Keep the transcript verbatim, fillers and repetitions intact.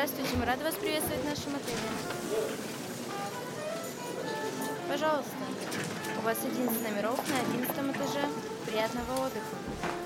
Здравствуйте, мы рады вас приветствовать в нашем отеле. Пожалуйста, у вас одиннадцать номеров на одиннадцатом этаже. Приятного отдыха!